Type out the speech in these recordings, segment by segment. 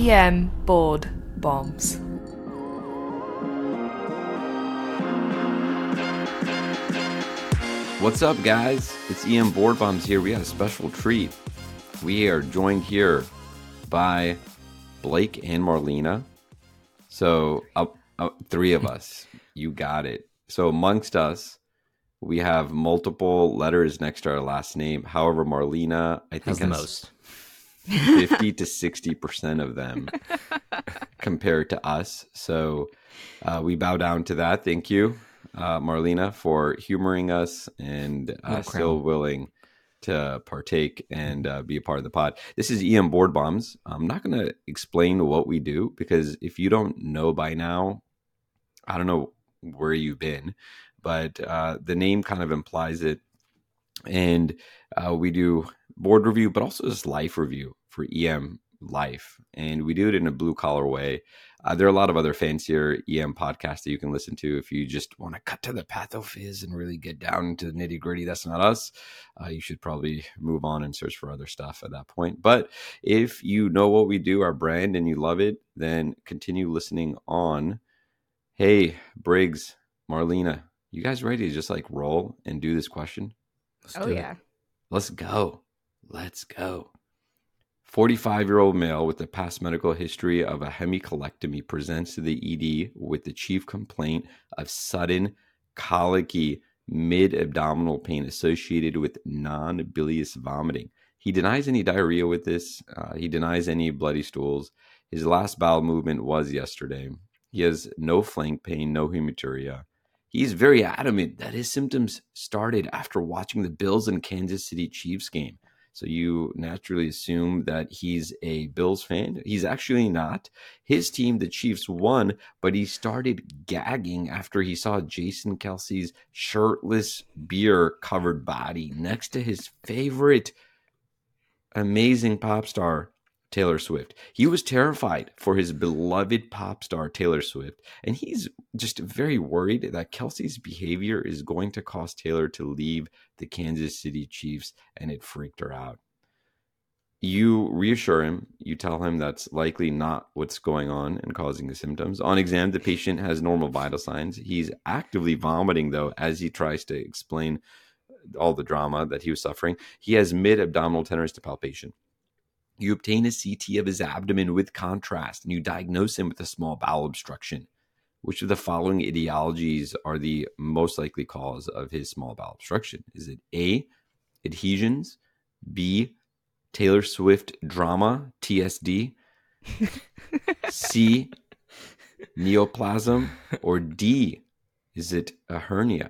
EM board bombs. What's up, guys? It's EM Board Bombs here. We got a special treat. We are joined here by Blake and Marlena. So, three of us. You got it. So, amongst us, we have multiple letters next to our last name. However, Marlena, I think, has the most. 50 to 60% of them compared to us. So, we bow down to that. Thank you, Marlena, for humoring us and still willing to partake and be a part of the pod. This is EM Board Bombs. I'm not going to explain what we do because if you don't know by now, I don't know where you've been, but the name kind of implies it. And we do board review, but also just life review for EM life. And we do it in a blue collar way. There are a lot of other fancier EM podcasts that you can listen to if you just want to cut to the pathophys and really get down into the nitty gritty. That's not us. You should probably move on and search for other stuff at that point. But if you know what we do, our brand, and you love it, then continue listening on. Hey, Briggs, Marlena, you guys ready to just like roll and do this question? Oh, yeah. Let's go. Let's go. 45-year-old male with a past medical history of a hemicolectomy presents to the ED with the chief complaint of sudden colicky mid-abdominal pain associated with non-bilious vomiting. He denies any diarrhea with this. He denies any bloody stools. His last bowel movement was yesterday. He has no flank pain, no hematuria. He's very adamant that his symptoms started after watching the Bills and Kansas City Chiefs game. So you naturally assume that he's a Bills fan. He's actually not. His team, the Chiefs, won, but he started gagging after he saw Jason Kelce's shirtless, beer-covered body next to his favorite amazing pop star, Taylor Swift. He was terrified for his beloved pop star, Taylor Swift, and he's just very worried that Kelce's behavior is going to cause Taylor to leave the Kansas City Chiefs, and it freaked her out. You reassure him. You tell him that's likely not what's going on and causing the symptoms. On exam, the patient has normal vital signs. He's actively vomiting, though, as he tries to explain all the drama that he was suffering. He has mid-abdominal tenderness to palpation. You obtain a CT of his abdomen with contrast, and you diagnose him with a small bowel obstruction. Which of the following etiologies are the most likely cause of his small bowel obstruction? Is it A, adhesions, B, Taylor Swift drama, TSD, C, neoplasm, or D, is it a hernia?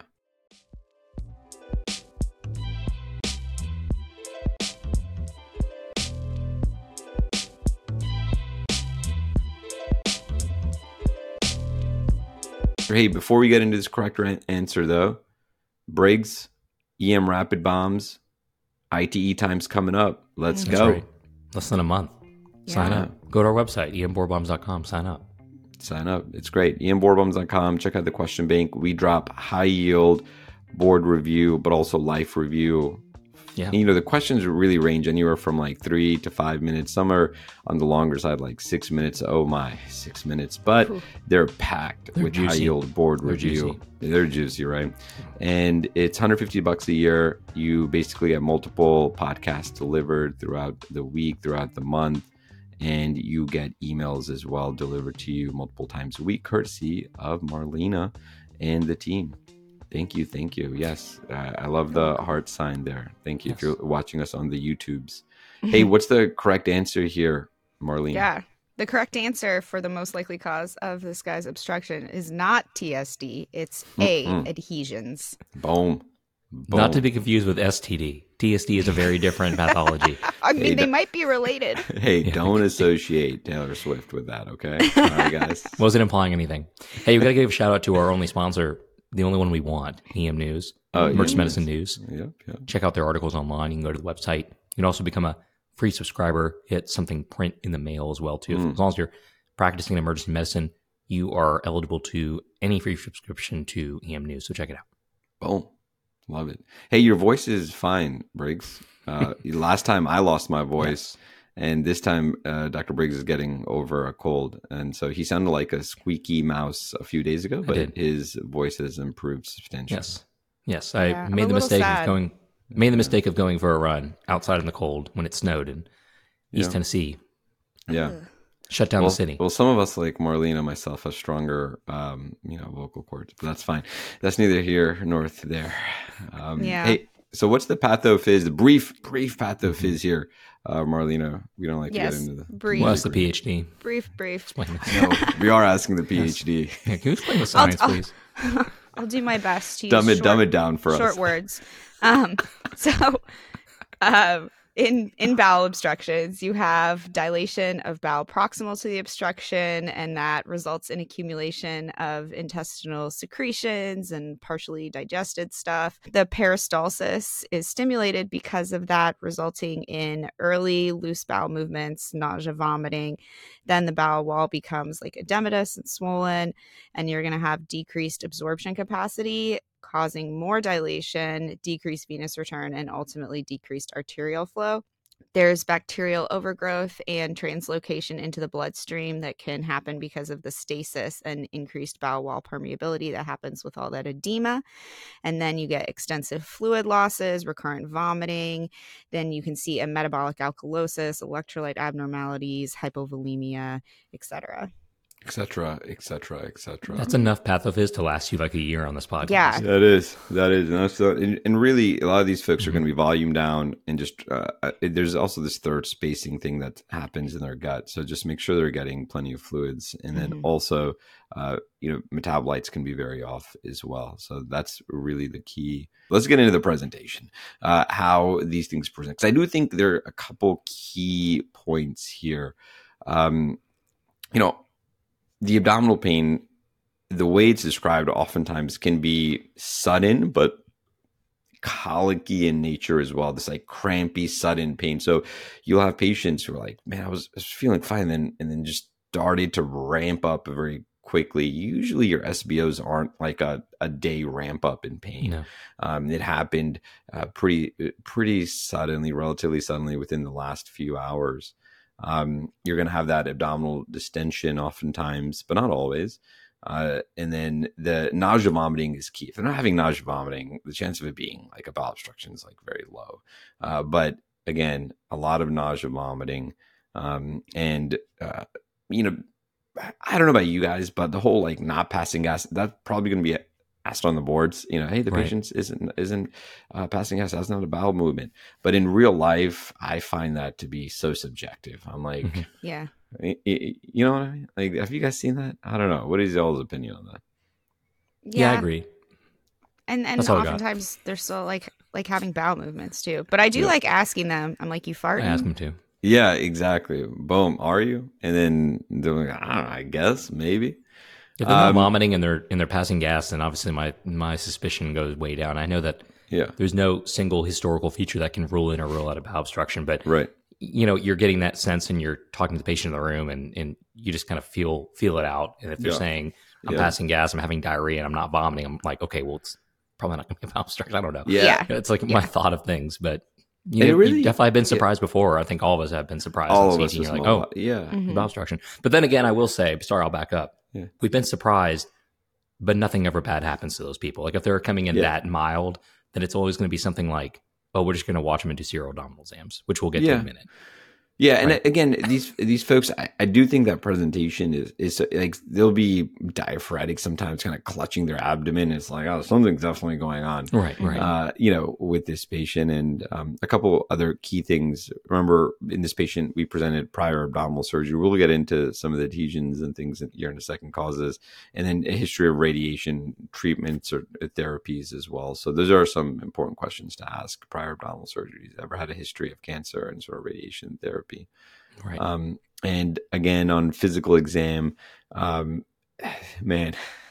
Hey, before we get into this correct answer, though, Briggs, EM Rapid Bombs, ITE time's coming up. Let's go. Right. Less than a month. Sign up. Go to our website, emboardbombs.com. Sign up. Sign up. It's great. emboardbombs.com. Check out the question bank. We drop high yield board review, but also life review. Yeah. And, the questions really range anywhere from like 3 to 5 minutes. Some are on the longer side, like 6 minutes. Oh my, 6 minutes. But they're packed with juicy. high yield board review. They're juicy, right? And it's $150 a year. You basically get multiple podcasts delivered throughout the week, throughout the month. And you get emails as well delivered to you multiple times a week, courtesy of Marlena and the team. Thank you. Thank you. Yes. I love the heart sign there. Thank you. Yes. If you're watching us on the YouTubes. Hey, what's the correct answer here, Marlene? Yeah. The correct answer for the most likely cause of this guy's obstruction is not TSD. It's A, adhesions. Boom. Not to be confused with STD. TSD is a very different pathology. I mean, they might be related. Hey, don't associate Taylor Swift with that, okay? All right, guys. Wasn't implying anything. Hey, we got to give a shout out to our only sponsor, the only one we want, EM News, Emergency Medicine News. Yep. Check out their articles online. You can go to the website. You can also become a free subscriber, hit something print in the mail as well, too. As long as you're practicing emergency medicine, you are eligible to any free subscription to EM News. So check it out. Boom. Love it. Hey, your voice is fine, Briggs. Last time I lost my voice, And this time, Dr. Briggs is getting over a cold. And so he sounded like a squeaky mouse a few days ago, but his voice has improved substantially. Yes. I made the mistake of going for a run outside in the cold when it snowed in East Tennessee. Yeah. Shut down the city. Well, some of us, like Marlene and myself, have stronger, vocal cords, but that's fine. That's neither here nor there. Hey, so what's the pathophysiology? The brief pathophysiology here, Marlena. We don't like to get into the brief. Well, that's the PhD. Brief. No, we are asking the PhD. Yeah, can you explain the science, please? I'll do my best to dumb it down for us. Short words. In bowel obstructions, you have dilation of bowel proximal to the obstruction, and that results in accumulation of intestinal secretions and partially digested stuff. The peristalsis is stimulated because of that, resulting in early loose bowel movements, nausea, vomiting. Then the bowel wall becomes like edematous and swollen, and you're going to have decreased absorption capacity, causing more dilation, decreased venous return, and ultimately decreased arterial flow. There's bacterial overgrowth and translocation into the bloodstream that can happen because of the stasis and increased bowel wall permeability that happens with all that edema. And then you get extensive fluid losses, recurrent vomiting. Then you can see a metabolic alkalosis, electrolyte abnormalities, hypovolemia, etc. etc. That's enough pathophys to last you like a year on this podcast. Yeah, that is. And really, a lot of these folks are going to be volume down, and just there's also this third spacing thing that happens in their gut. So just make sure they're getting plenty of fluids, and then also, metabolites can be very off as well. So that's really the key. Let's get into the presentation, how these things present. Because I do think there are a couple key points here. The abdominal pain, the way it's described oftentimes can be sudden, but colicky in nature as well. This like crampy, sudden pain. So you'll have patients who are like, man, I was feeling fine. And then just started to ramp up very quickly. Usually your SBOs aren't like a day ramp up in pain. No. It happened pretty suddenly, relatively suddenly within the last few hours. You're going to have that abdominal distension oftentimes, but not always. And then the nausea vomiting is key. If they're not having nausea vomiting, the chance of it being like a bowel obstruction is like very low. But again, a lot of nausea vomiting. I don't know about you guys, but the whole like not passing gas, that's probably going to be asked on the boards, hey, the patient isn't passing gas. That's not a bowel movement. But in real life, I find that to be so subjective. I'm like, yeah, you know what I mean? Like, have you guys seen that? I don't know. What is y'all's opinion on that? Yeah, I agree. And oftentimes they're still like having bowel movements too. But I do like asking them. I'm like, you farting? I ask them too. Yeah, exactly. Boom. Are you? And then they're like, I don't know. I guess maybe. If they're not vomiting and they're passing gas, then obviously my suspicion goes way down. I know that there's no single historical feature that can rule in or rule out a bowel obstruction, but you're getting that sense, and you're talking to the patient in the room, and you just kind of feel it out. And if they're saying I'm passing gas, I'm having diarrhea, and I'm not vomiting, I'm like, okay, well, it's probably not going to be a bowel obstruction. I don't know. Yeah. It's like my thought of things, but you've definitely been surprised before. I think all of us have been surprised. All of us. You're like, bowel obstruction. But then again, I will say, I'll back up. Yeah. We've been surprised, but nothing ever bad happens to those people. Like if they're coming in that mild, then it's always going to be something like, oh, we're just going to watch them and do serial abdominal exams, which we'll get to in a minute. Yeah, and again, these folks, I do think that presentation is like they'll be diaphoretic sometimes, kind of clutching their abdomen. It's like, oh, something's definitely going on, right. With this patient. And a couple other key things. Remember, in this patient, we presented prior abdominal surgery. We'll get into some of the adhesions and things here in a second, causes, and then a history of radiation treatments or therapies as well. So those are some important questions to ask prior abdominal surgeries. Ever had a history of cancer and sort of radiation therapy? Right. And again, on physical exam, get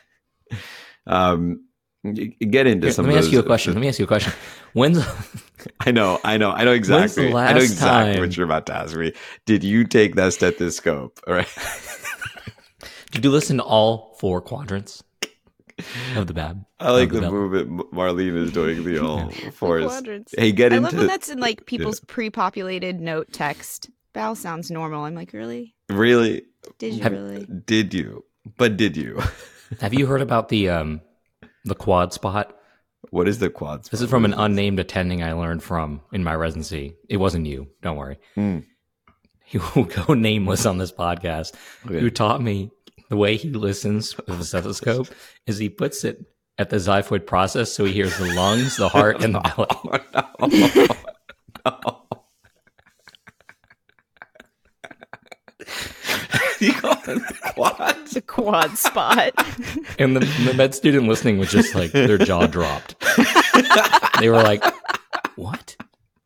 into some. Let me ask you a question. When's I know exactly. I know exactly what you're about to ask me. Did you take that stethoscope? All right. Did you listen to all 4 quadrants of the BAB? I like the movement Marlene is doing the all fours. Quadrants. Hey, I love when that's in like people's pre-populated note text. bowel sounds normal. I'm like, really? Really? Did you really? Did you? But did you? Have you heard about the quad spot? What is the quad spot? This is from an unnamed attending I learned from in my residency. It wasn't you. Don't worry. He will go nameless on this podcast. Okay. Who taught me the way he listens with a stethoscope is he puts it at the xiphoid process so he hears the lungs, the heart, and the belly. No. You call it the quad? The quad spot. And the med student listening was just like, their jaw dropped. They were like, what?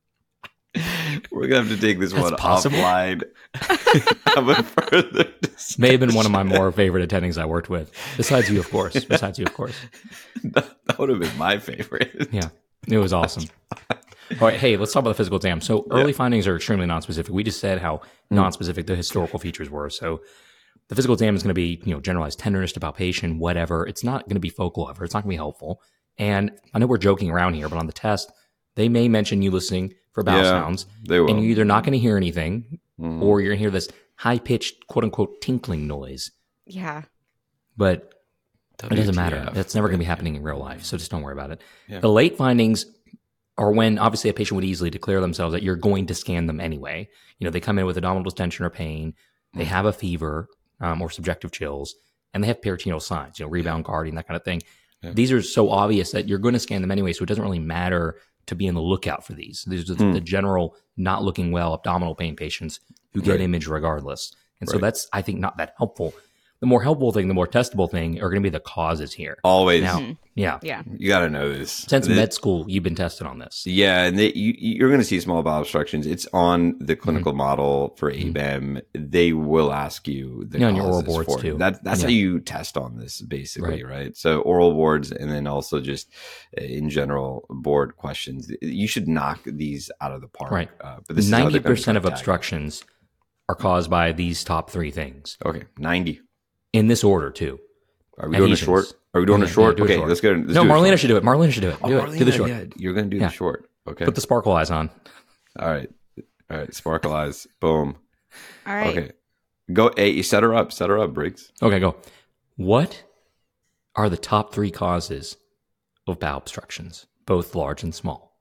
We're going to have to take this one possible? offline. Have a further discussion. May have been one of my more favorite attendings I worked with. Besides you, of course. That would have been my favorite. Yeah, it was awesome. All right, hey, let's talk about the physical exam. So early findings are extremely nonspecific. We just said how nonspecific the historical features were. So the physical exam is going to be, generalized tenderness to palpation, whatever. It's not going to be focal ever. It's not going to be helpful. And I know we're joking around here, but on the test, they may mention you listening for bowel sounds. They will. And you're either not going to hear anything or you're going to hear this high-pitched, quote-unquote, tinkling noise. Yeah. But it doesn't matter. WTF. That's never going to be happening in real life. So just don't worry about it. Yeah. The late findings are when obviously a patient would easily declare themselves that you're going to scan them anyway. They come in with abdominal distension or pain. They have a fever or subjective chills, and they have peritoneal signs, rebound guarding, that kind of thing. Yeah. These are so obvious that you're going to scan them anyway, so it doesn't really matter to be on the lookout for these. These are the general not looking well abdominal pain patients who get imaged regardless. And so that's, I think, not that helpful. The more helpful thing, the more testable thing are going to be the causes here. Always. Now, yeah. You got to know this. Since med school, you've been tested on this. Yeah, and you're going to see small bowel obstructions. It's on the clinical model for ABEM. They will ask you the causes on your oral boards for it. too. That's how you test on this, basically, right? So oral boards, and then also just in general board questions. You should knock these out of the park. Right. But this is how they're gonna 90% of tag. obstructions are caused by these top three things. Okay, 90. In this order, too. Are we doing a short? Are we doing a short? Okay, let's go. No, Marlena should do it. Marlena should do it. Do the short. Yeah, you're going to do the short. Okay. Put the sparkle eyes on. All right. Sparkle eyes. Boom. All right. Okay. Go. Hey, you set her up. Set her up, Briggs. Okay, go. What are the top three causes of bowel obstructions, both large and small?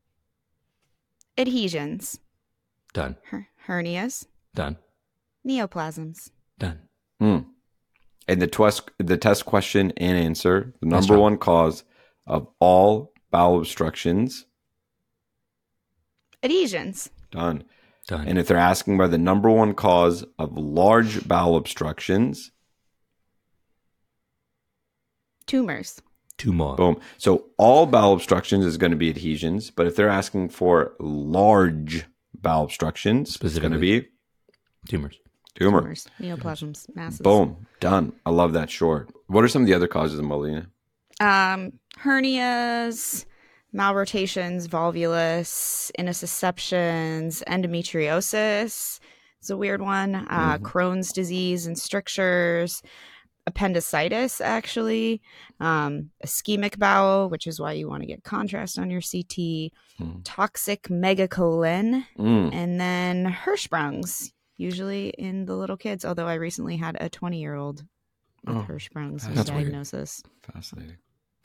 Adhesions. Done. Hernias. Done. Neoplasms. Done. And the test question and answer, the number one cause of all bowel obstructions. Adhesions. Done. Done. And if they're asking about the number one cause of large bowel obstructions. Tumors. Tumor. Boom. So all bowel obstructions is going to be adhesions, but if they're asking for large bowel obstructions, it's going to be tumors. Tumors, neoplasms, masses. Boom. Done. I love that short. What are some of the other causes of Molina? Hernias, malrotations, volvulus, intussusceptions, endometriosis. It's a weird one. Crohn's disease and strictures, appendicitis, actually, ischemic bowel, which is why you want to get contrast on your CT, toxic megacolon, and then Hirschsprung's. Usually in the little kids, although I recently had a 20-year-old with Hirschsprung's diagnosis. Weird. Fascinating.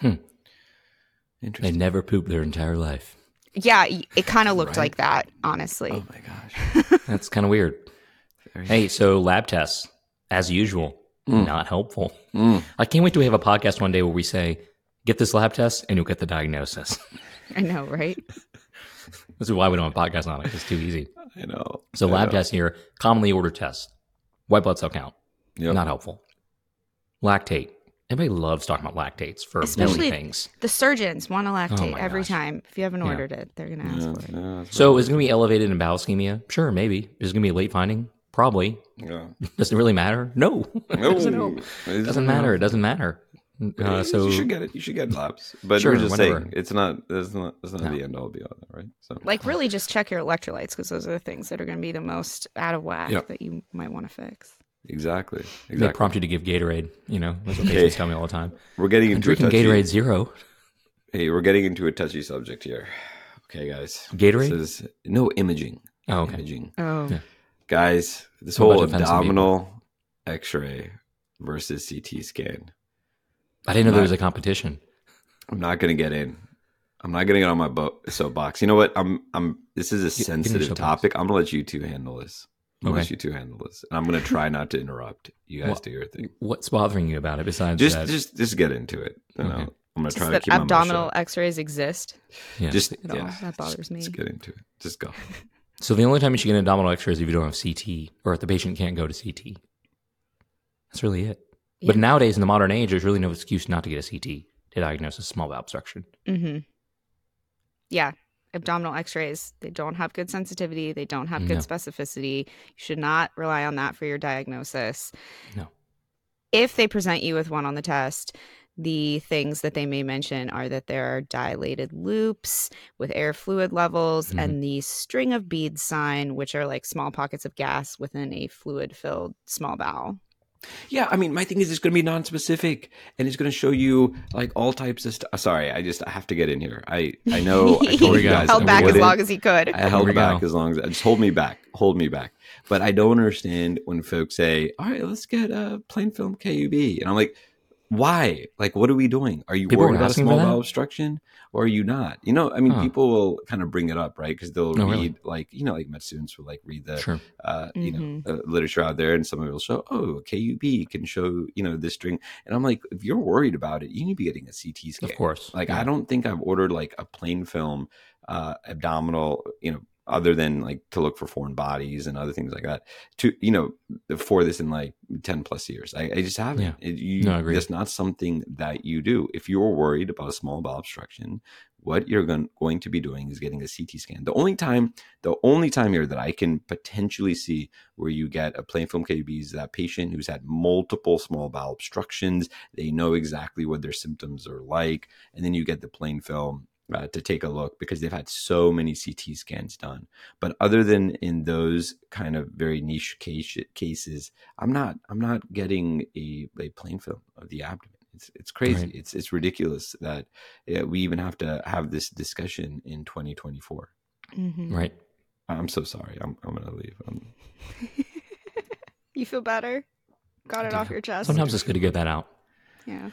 They Interesting. never pooped their entire life. Yeah, it kind of looked like that, honestly. Oh my gosh. That's kind of weird. Hey, so lab tests, as usual, not helpful. I can't wait till we have a podcast one day where we say, get this lab test and you'll get the diagnosis. I know, right? This is why we don't have a podcast on it. It's too easy. I know. So lab tests here, commonly ordered tests. White blood cell count, not helpful. Lactate. Everybody loves talking about lactates for many things. The surgeons want to lactate every gosh. time. If you haven't ordered it, they're going to ask for it. Yeah, So is it going to be elevated in bowel ischemia? Sure, maybe. Is it going to be a late finding? Probably. yeah. Does it really matter? No. No. It doesn't matter. It doesn't matter. So you should get it. You should get labs. But Sure, we're just whatever. saying it's not the end all be all, right? So Like, really just check your electrolytes, because those are the things that are going to be the most out of whack that you might want to fix. exactly. they prompt you to give Gatorade. That's what patients tell me all the time. We're getting I'm into drinking Gatorade Zero. Hey, we're getting into a touchy subject here. Okay, guys. Gatorade? This is no imaging. Oh, okay. Imaging. Oh. Yeah. Guys, this What whole about defensive abdominal X-ray versus CT scan. I didn't know there was a competition. I'm not going to get in. I'm not getting it on my soapbox. You know what? This is a sensitive topic. I'm going to let you two handle this. And I'm going to try not to interrupt. You guys do your thing. What's bothering you about it besides just that? Just get into it. You know? I'm going to try to that keep my mouth shut. abdominal X-rays exist. Yeah. That bothers me. Just get into it. Just go. So the only time you should get an abdominal X-ray is if you don't have CT, or if the patient can't go to CT. That's really it. Yeah. But nowadays, in the modern age, there's really no excuse not to get a CT to diagnose a small bowel obstruction. Mm-hmm. Yeah. Abdominal X-rays, they don't have good sensitivity. They don't have good specificity. You should not rely on that for your diagnosis. No. If they present you with one on the test, the things that they may mention are that there are dilated loops with air fluid levels and the string of beads sign, which are like small pockets of gas within a fluid-filled small bowel. Yeah, I mean, my thing is it's going to be non-specific, and it's going to show you like all types of stuff. Sorry, I have to get in here. I know I told you guys. Held back as long as he could. I held back as long as just hold me back. But I don't understand when folks say, "All right, let's get a plain film KUB," and I'm like, why? Like, what are we doing? Are you worried about a small bowel obstruction, or are you not? You know, I mean, people will kind of bring it up, right? Because they'll read, like, you know, like med students will like read the, literature out there, and some of it will show, oh, KUB can show, you know, this string, and I'm like, if you're worried about it, you need to be getting a CT scan, of course. Like, I don't think I've ordered like a plain film abdominal, you know, other than like to look for foreign bodies and other things like that, to, you know, for this in like 10 plus years. I just haven't. I agree. That's not something that you do. If you're worried about a small bowel obstruction, what you're going to be doing is getting a CT scan. The only time here that I can potentially see where you get a plain film KUB is that patient who's had multiple small bowel obstructions. They know exactly what their symptoms are like. And then you get the plain film to take a look because they've had so many CT scans done. But other than in those kind of very niche cases, I'm not getting a plain film of the abdomen. It's crazy. Right. It's ridiculous that we even have to have this discussion in 2024. Mm-hmm. Right. I'm so sorry. I'm going to leave. You feel better? Got it off your chest. Sometimes it's good to get that out. Yeah.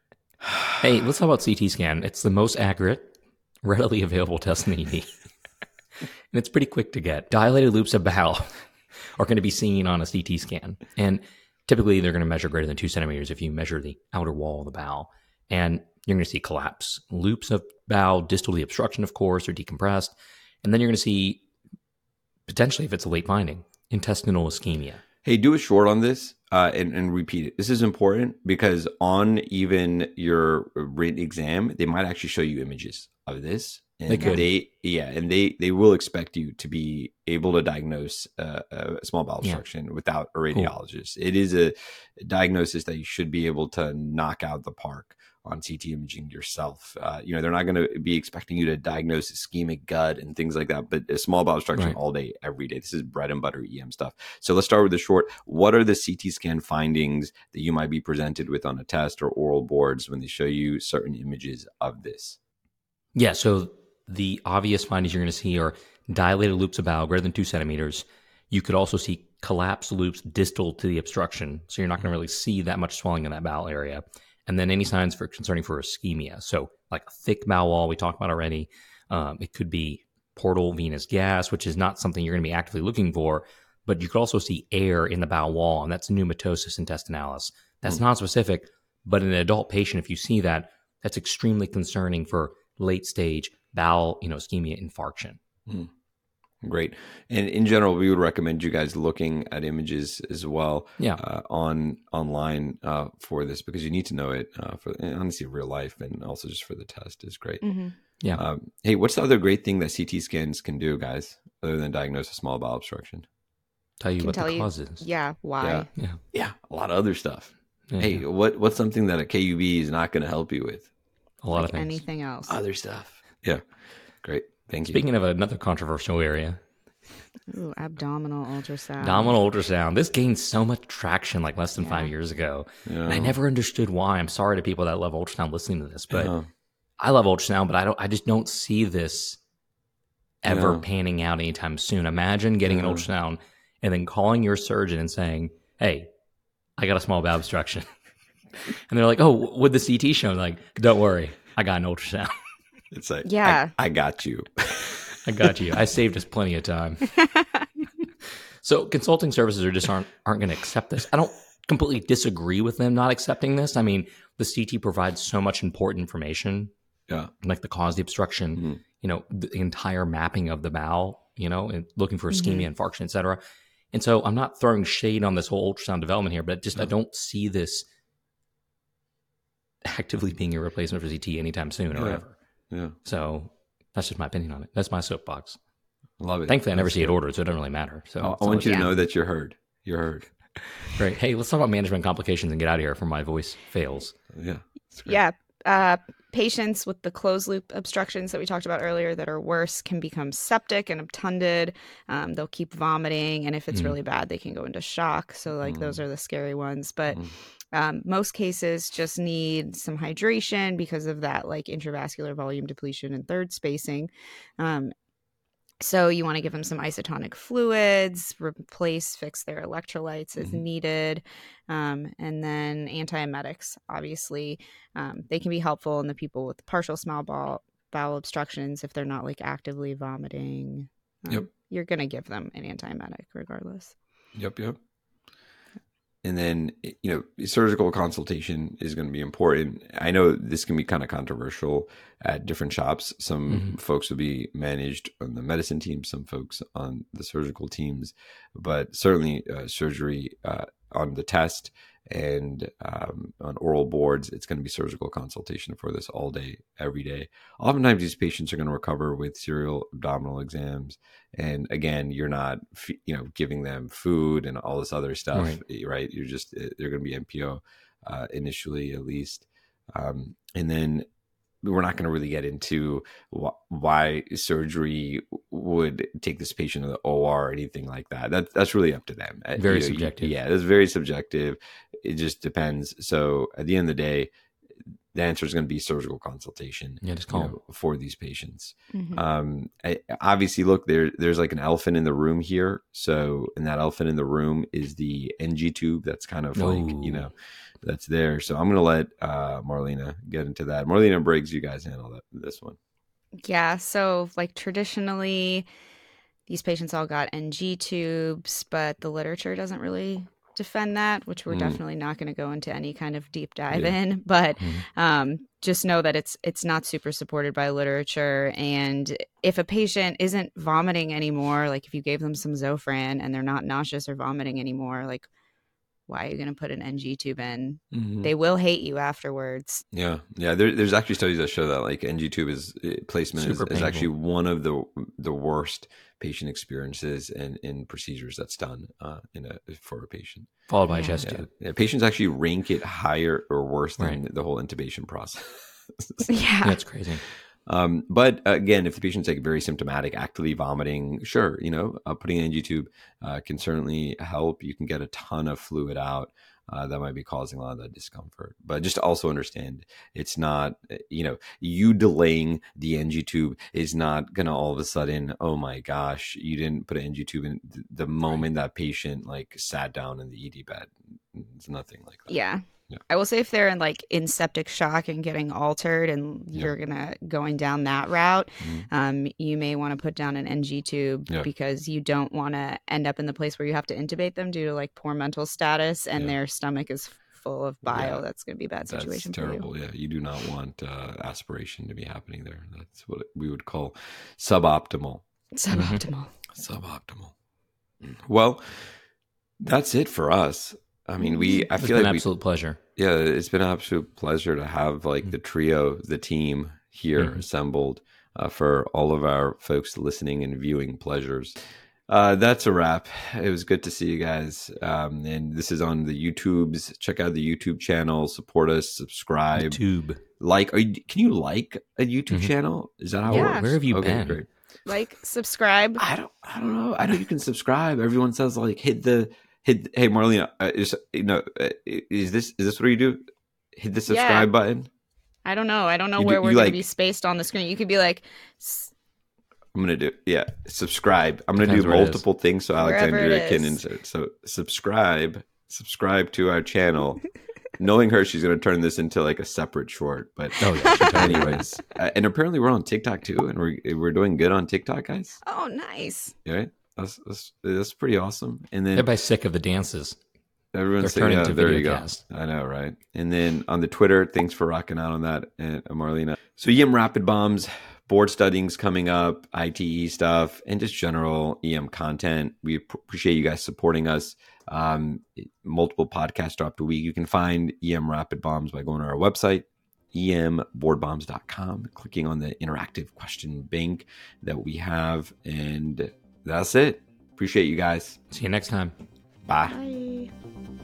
Hey, let's talk about CT scan. It's the most accurate, readily available test in the ED. And it's pretty quick to get. Dilated loops of bowel are going to be seen on a CT scan. And typically they're going to measure greater than 2 centimeters if you measure the outer wall of the bowel. And you're going to see collapse. Loops of bowel distal to the obstruction, of course, are decompressed. And then you're going to see, potentially if it's a late finding, intestinal ischemia. Hey, do a short on this and repeat it. This is important because on even your written exam, they might actually show you images of this. And they could. They will expect you to be able to diagnose a small bowel obstruction without a radiologist. Cool. It is a diagnosis that you should be able to knock out the park on CT imaging yourself. You know, they're not going to be expecting you to diagnose ischemic gut and things like that, but a small bowel obstruction all day, every day. This is bread and butter EM stuff. So let's start with the short. What are the CT scan findings that you might be presented with on a test or oral boards when they show you certain images of this? Yeah, so the obvious findings you're going to see are dilated loops of bowel greater than 2 centimeters. You could also see collapsed loops distal to the obstruction, so you're not going to really see that much swelling in that bowel area. And then any signs concerning for ischemia. So like a thick bowel wall, we talked about already. It could be portal venous gas, which is not something you're going to be actively looking for, but you could also see air in the bowel wall, and that's pneumatosis intestinalis. That's not specific, but in an adult patient, if you see that, that's extremely concerning for late stage bowel, ischemia infarction. Great. And in general, we would recommend you guys looking at images as well online for this, because you need to know it for honestly real life, and also just for the test is great. Mm-hmm. Yeah. Hey, what's the other great thing that CT scans can do, guys, other than diagnose a small bowel obstruction? Tell you what the cause is. Yeah. Why? Yeah. A lot of other stuff. Yeah. Hey, what's something that a KUB is not going to help you with? A lot of things. Anything else. Other stuff. Yeah. Great. Thank you. Speaking of another controversial area. Ooh, abdominal ultrasound. Abdominal ultrasound. This gained so much traction like less than 5 years ago. Yeah. And I never understood why. I'm sorry to people that love ultrasound listening to this, but I love ultrasound, but I just don't see this ever panning out anytime soon. Imagine getting an ultrasound and then calling your surgeon and saying, hey, I got a small bowel obstruction. And they're like, oh, what the CT show? Like, don't worry, I got an ultrasound. It's like, Yeah. I got you. I got you. I saved us plenty of time. So consulting services just aren't going to accept this. I don't completely disagree with them not accepting this. I mean, the CT provides so much important information, like the cause of the obstruction, the entire mapping of the bowel, and looking for ischemia, infarction, et cetera. And so I'm not throwing shade on this whole ultrasound development here, but I don't see this actively being a replacement for CT anytime soon or ever. Yeah. So that's just my opinion on it. That's my soapbox. Love it. Thankfully, I never see it ordered, so it doesn't really matter. So I want you to know that you're heard. You're heard. Great. Hey, let's talk about management complications and get out of here before my voice fails. Yeah. Yeah. Patients with the closed loop obstructions that we talked about earlier that are worse can become septic and obtunded. They'll keep vomiting. And if it's really bad, they can go into shock. So those are the scary ones. But most cases just need some hydration because of that intravascular volume depletion and third spacing. So you want to give them some isotonic fluids, fix their electrolytes as needed. And then antiemetics, obviously, they can be helpful in the people with partial small bowel obstructions if they're not actively vomiting. You're going to give them an antiemetic regardless. Yep. And then, surgical consultation is going to be important. I know this can be kind of controversial at different shops. Some folks will be managed on the medicine team, some folks on the surgical teams, but certainly surgery on the test and on oral boards, it's going to be surgical consultation for this all day, every day. Oftentimes these patients are going to recover with serial abdominal exams. And again, you're not, giving them food and all this other stuff, right? You're just, they're going to be NPO initially at least. And then we're not going to really get into why surgery would take this patient to the OR or anything like that. That's really up to them. Very subjective. Yeah, that's very subjective. It just depends. So at the end of the day, the answer is going to be surgical consultation for these patients. Obviously, look, there's like an elephant in the room here. So, and that elephant in the room is the NG tube. That's kind of that's there. So I'm going to let Marlena get into that. Marlena and Briggs, you guys handle this one. Yeah. So traditionally, these patients all got NG tubes, but the literature doesn't really defend that, which we're definitely not going to go into any kind of deep dive in. But just know that it's not super supported by literature. And if a patient isn't vomiting anymore, if you gave them some Zofran and they're not nauseous or vomiting anymore, why are you going to put an NG tube in? They will hate you afterwards. Yeah. There's actually studies that show that NG tube placement is actually one of the worst patient experiences in procedures that's done for a patient. Followed by a chest tube. Yeah. Patients actually rank it higher or worse than the whole intubation process. Yeah, that's crazy. But again, if the patient's very symptomatic, actively vomiting, sure, putting an NG tube can certainly help. You can get a ton of fluid out that might be causing a lot of that discomfort. But just to also understand, it's not, you delaying the NG tube is not going to all of a sudden, oh my gosh, you didn't put an NG tube in the moment that patient sat down in the ED bed. It's nothing like that. Yeah. I will say if they're in septic shock and getting altered and you're going down that route, you may want to put down an NG tube because you don't want to end up in the place where you have to intubate them due to poor mental status and their stomach is full of bile. That's going to be a bad situation. That's terrible. For you. Yeah, you do not want aspiration to be happening there. That's what we would call suboptimal. Suboptimal. Well, that's it for us. I mean, I feel like an absolute pleasure. Yeah, it's been an absolute pleasure to have the trio, the team here assembled for all of our folks listening and viewing pleasures. That's a wrap. It was good to see you guys. And this is on the YouTubes. Check out the YouTube channel. Support us. Subscribe. YouTube. Can you like a YouTube channel? Is that how it works? Where have you been? Great. Subscribe. I don't know. I know you can subscribe. Everyone says hey Marlena, is this what you do? Hit the subscribe button. I don't know where we're going to be spaced on the screen. You could be I'm going to do, subscribe. I'm going to Depends do where it is. multiple things so Wherever Alexandria it can is. insert. So subscribe to our channel. Knowing her, she's going to turn this into like a separate short. But Oh, yeah. she totally will. anyways, and apparently we're on TikTok too, and we're doing good on TikTok, guys. Oh, nice. Right? That's pretty awesome. And then Everybody's sick of the dances. everyone's They're saying, turning to there you video go. cast. I know, right? And then on the Twitter, thanks for rocking out on that, Marlena. So EM Rapid Bombs, board studying's coming up, ITE stuff, and just general EM content. We appreciate you guys supporting us. Multiple podcasts dropped a week. You can find EM Rapid Bombs by going to our website, emboardbombs.com, clicking on the interactive question bank that we have. And that's it. Appreciate you guys. See you next time. Bye. Bye.